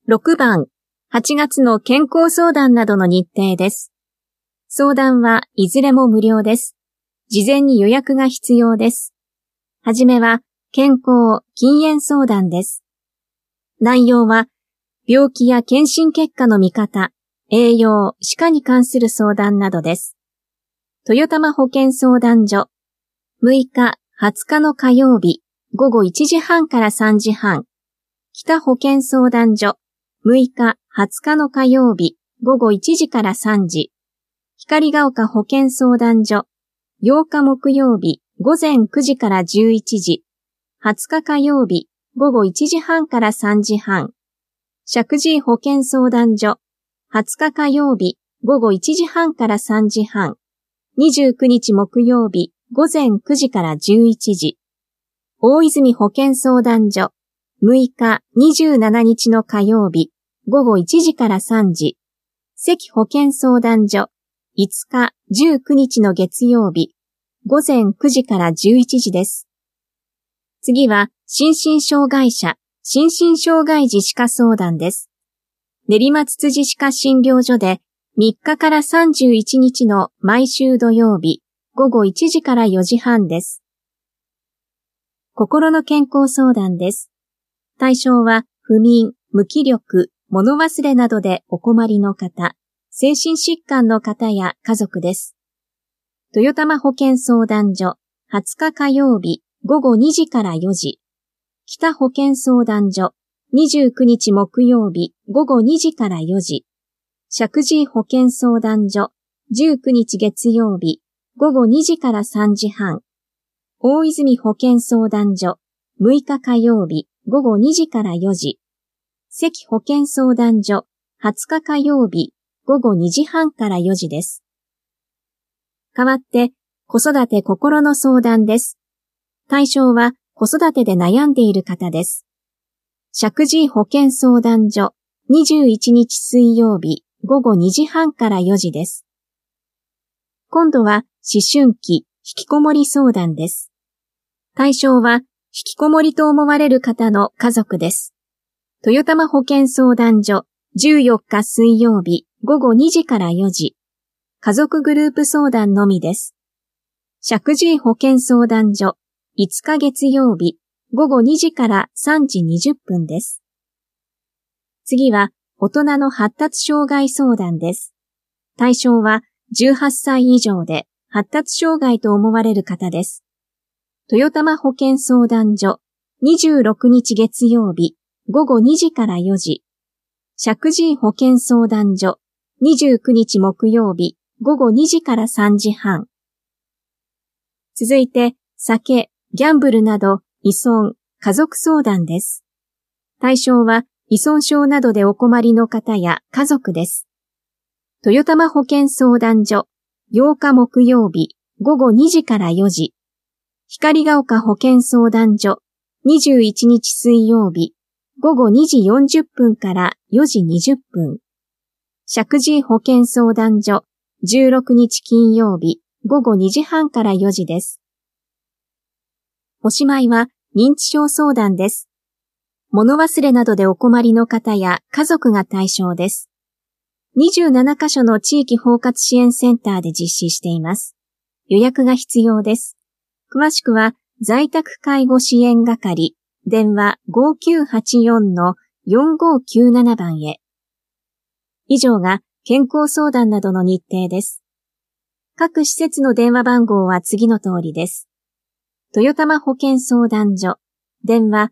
6番、8月の健康相談などの日程です。相談はいずれも無料です。事前に予約が必要です。はじめは健康・禁煙相談です。内容は病気や検診結果の見方、栄養・歯科に関する相談などです。豊玉保健相談所、6日、20日の火曜日、午後1時半から3時半。北保健相談所、6日、20日の火曜日、午後1時から3時。光が丘保健相談所、8日木曜日、午前9時から11時。20日火曜日、午後1時半から3時半。石神井保健相談所、20日火曜日、午後1時半から3時半。29日木曜日、午前9時から11時。大泉保健相談所、6日、27日の火曜日、午後1時から3時。関保健相談所、5日、19日の月曜日、午前9時から11時です。次は、心身障害者、心身障害児歯科相談です。練馬つつじ歯科診療所で、3日から31日の毎週土曜日、午後1時から4時半です。心の健康相談です。対象は、不眠、無気力、物忘れなどでお困りの方、精神疾患の方や家族です。豊玉保健相談所、20日火曜日、午後2時から4時。北保健相談所、29日木曜日、午後2時から4時。石神井保健相談所、19日月曜日、午後2時から3時半。大泉保健相談所、6日火曜日、午後2時から4時。関保健相談所、20日火曜日、午後2時半から4時です。代わって、子育て心の相談です。対象は、子育てで悩んでいる方です。石神井保健相談所、21日水曜日、午後2時半から4時です。今度は、思春期、引きこもり相談です。対象は、引きこもりと思われる方の家族です。豊玉保健相談所、14日水曜日、午後2時から4時。家族グループ相談のみです。石神井保健相談所、5日月曜日、午後2時から3時20分です。次は、大人の発達障害相談です。対象は、18歳以上で発達障害と思われる方です。豊玉保健相談所、26日月曜日、午後2時から4時。石神井保健相談所、29日木曜日、午後2時から3時半。続いて、酒、ギャンブルなど依存、家族相談です。対象は依存症などでお困りの方や家族です。豊玉保健相談所、8日木曜日、午後2時から4時。光が丘保健相談所、21日水曜日、午後2時40分から4時20分。石神井保健相談所、16日金曜日、午後2時半から4時です。おしまいは認知症相談です。物忘れなどでお困りの方や家族が対象です。27カ所の地域包括支援センターで実施しています。予約が必要です。詳しくは在宅介護支援係、電話 5984-4597 番へ。以上が健康相談などの日程です。各施設の電話番号は次の通りです。豊玉保健相談所、電話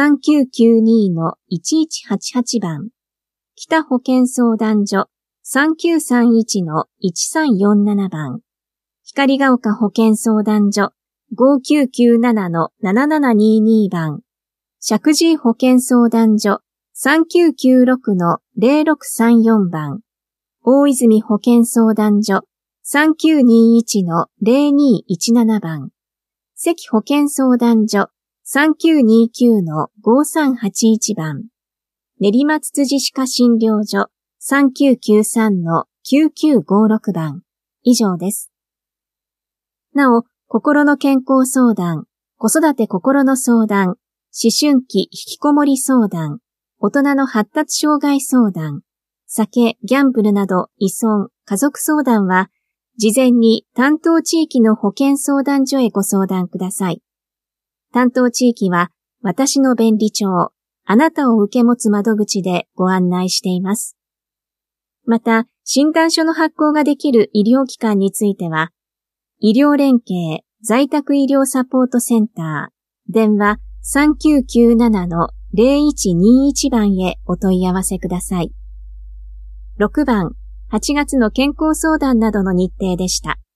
3992-1188 番。北保健相談所、3931-1347 番。光が丘保健相談所、5997-7722 番。石神井保健相談所、3996-0634 番。大泉保健相談所、3921-0217 番。関保健相談所、3929-5381 番。練馬つつじ歯科診療所、3993-9956 番。以上です。なお、心の健康相談、子育て心の相談、思春期引きこもり相談、 大人の発達障害相談、酒、ギャンブルなど依存、家族相談は、事前に担当地域の保健相談所へご相談ください。担当地域は、私の便利帳、あなたを受け持つ窓口でご案内しています。また、診断書の発行ができる医療機関については、医療連携在宅医療サポートセンター、電話 3997-0121 番へお問い合わせください。6番、8月の健康相談などの日程でした。